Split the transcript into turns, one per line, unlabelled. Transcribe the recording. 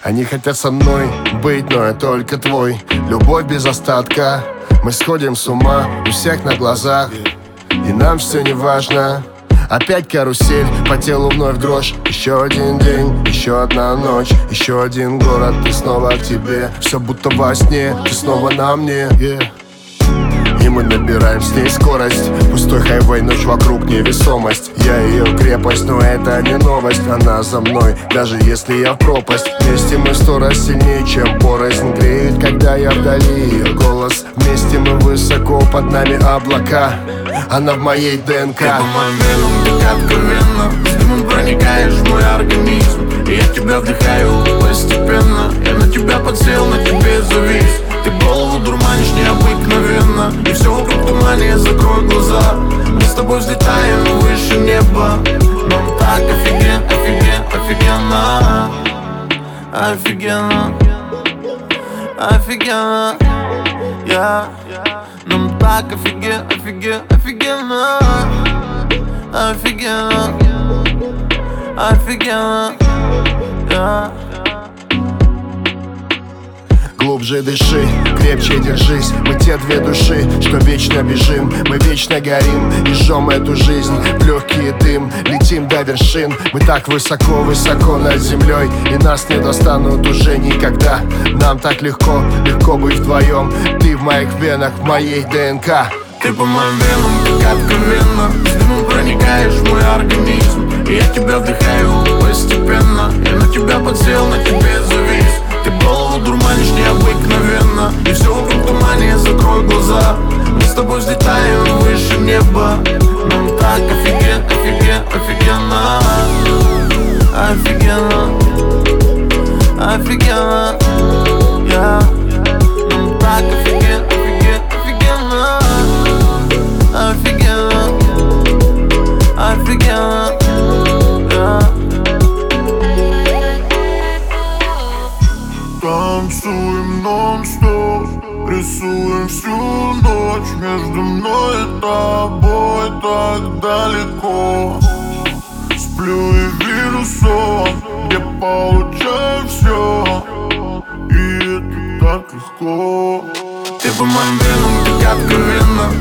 Они хотят со мной быть, но я только твой. Любовь без остатка. Мы сходим с ума у всех на глазах, и нам все не важно. Опять карусель, по телу вновь дрожь. Еще один день, еще одна ночь, еще один город, и снова к тебе. Все будто во сне, ты снова на мне, И мы набираем с ней скорость. Пустой хайвей, ночь вокруг, невесомость. Я ее крепость, но это не новость. Она за мной, даже если я в пропасть. Вместе мы 100 раз сильнее, чем порознь. Греет, когда я вдали, ее голос. Вместе мы высоко, под нами облака. Она в моей ДНК.
Ты по моим венам, так откровенно. С дымом проникаешь в мой организм, и я тебя вдыхаю постепенно. Я на тебя подсел, на тебе завис. Ты голову дурманишь необыкновенно, и все вокруг тумане, закрой глаза. Мы с тобой взлетаем выше неба. Нам так офигенно. Офигенно, yeah. Нам так офигенно. Yeah.
Глубже дыши, крепче держись. Мы те две души, что вечно бежим. Мы вечно горим и жжем эту жизнь в легкий дым. Летим до вершин, мы так высоко над землей, и нас не достанут уже никогда. Нам так легко быть вдвоем. Ты в моих венах, в моей ДНК.
Ты по моим венам, так откровенно. С дымом проникаешь в мой организм, и я тебя вдыхаю постепенно. Я на тебя подсел, на тебе завис. Ты голову дурманишь необыкновенно, и все вокруг тумане, закрой глаза. Мы с тобой взлетаем выше неба. Нам так офигенно. Yeah. Нам так офигенно. Yeah. Танцуем нон-стоп, рисуем всю ночь. Между мной и тобой так далеко. Сплю и вижу сон, где получаю все, и это так легко. Ты по моим венам, так откровенно.